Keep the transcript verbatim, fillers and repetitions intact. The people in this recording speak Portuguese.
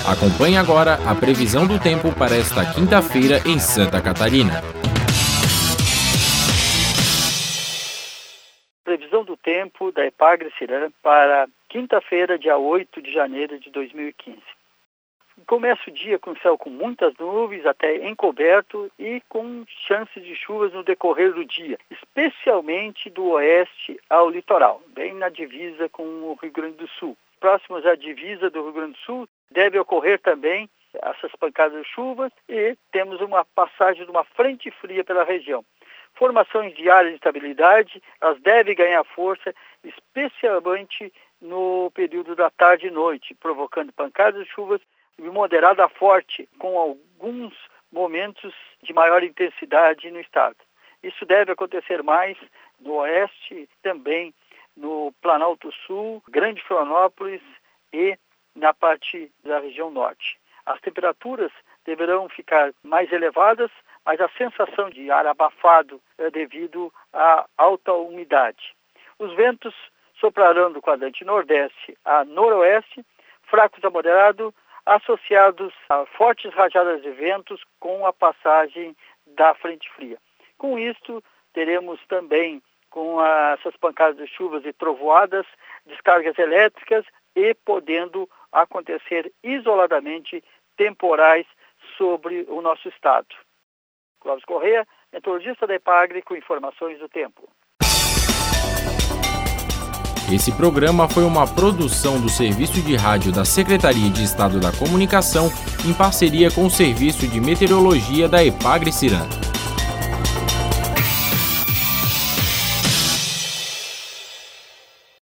Acompanhe agora a previsão do tempo para esta quinta-feira em Santa Catarina. Previsão do tempo da Epagre-Cirã para quinta-feira, dia oito de janeiro de dois mil e quinze. Começa o dia com céu com muitas nuvens, até encoberto, e com chances de chuvas no decorrer do dia, especialmente do oeste ao litoral, bem na divisa com o Rio Grande do Sul. Próximos à divisa do Rio Grande do Sul, deve ocorrer também essas pancadas de chuvas e temos uma passagem de uma frente fria pela região. Formações de áreas de estabilidade, elas devem ganhar força, especialmente no período da tarde e noite, provocando pancadas de chuvas de moderada a forte, com alguns momentos de maior intensidade no estado. Isso deve acontecer mais no oeste, também no Planalto Sul, Grande Florianópolis e na parte da região norte. As temperaturas deverão ficar mais elevadas, mas a sensação de ar abafado é devido à alta umidade. Os ventos soprarão do quadrante nordeste a noroeste, fracos a moderado, associados a fortes rajadas de ventos com a passagem da frente fria. Com isto, teremos também, com essas pancadas de chuvas e trovoadas, descargas elétricas e podendo acontecer isoladamente temporais sobre o nosso estado. Clóvis Corrêa, meteorologista da Epagre, com informações do tempo. Esse programa foi uma produção do Serviço de Rádio da Secretaria de Estado da Comunicação, em parceria com o Serviço de Meteorologia da Epagre-Cirã.